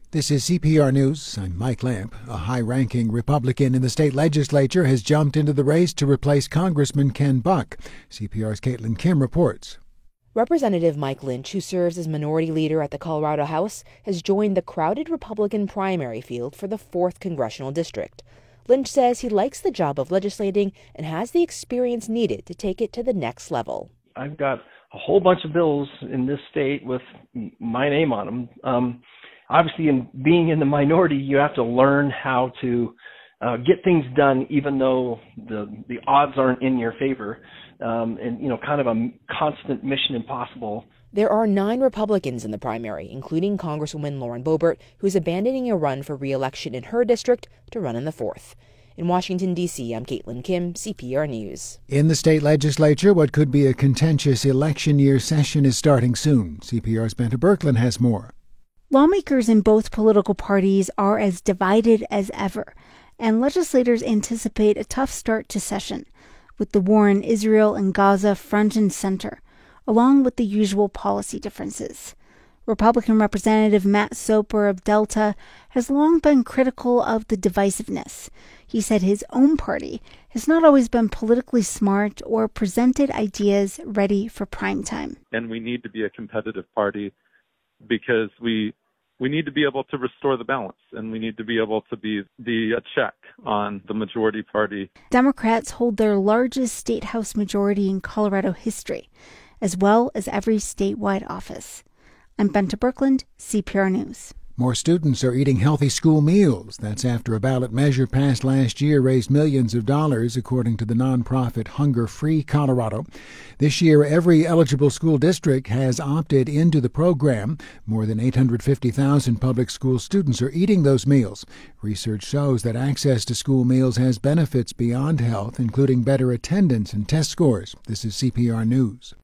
This is CPR News. I'm Mike Lamp. A high-ranking Republican in the state legislature has jumped into the race to replace Congressman Ken Buck. CPR's Caitlin Kim reports. Representative Mike Lynch, who serves as minority leader at the Colorado House, has joined the crowded Republican primary field for the 4th Congressional District. Lynch says he likes the job of legislating and has the experience needed to take it to the next level. I've got a whole bunch of bills in this state with my name on them. Obviously, in being in the minority, you have to learn how to get things done, even though the odds aren't in your favor, and kind of a constant mission impossible. There are 9 Republicans in the primary, including Congresswoman Lauren Boebert, who's abandoning a run for re-election in her district to run in the 4th. In Washington, D.C., I'm Caitlin Kim, CPR News. In the state legislature, what could be a contentious election year session is starting soon. CPR's Benta Birkeland has more. Lawmakers in both political parties are as divided as ever, and legislators anticipate a tough start to session, with the war in Israel and Gaza front and center, along with the usual policy differences. Republican Representative Matt Soper of Delta has long been critical of the divisiveness. He said his own party has not always been politically smart or presented ideas ready for prime time. And we need to be a competitive party because we need to be able to restore the balance, and we need to be able to be a check on the majority party. Democrats hold their largest state house majority in Colorado history, as well as every statewide office. I'm Benta Birkeland, CPR News. More students are eating healthy school meals. That's after a ballot measure passed last year raised millions of dollars, according to the nonprofit Hunger Free Colorado. This year, every eligible school district has opted into the program. More than 850,000 public school students are eating those meals. Research shows that access to school meals has benefits beyond health, including better attendance and test scores. This is CPR News.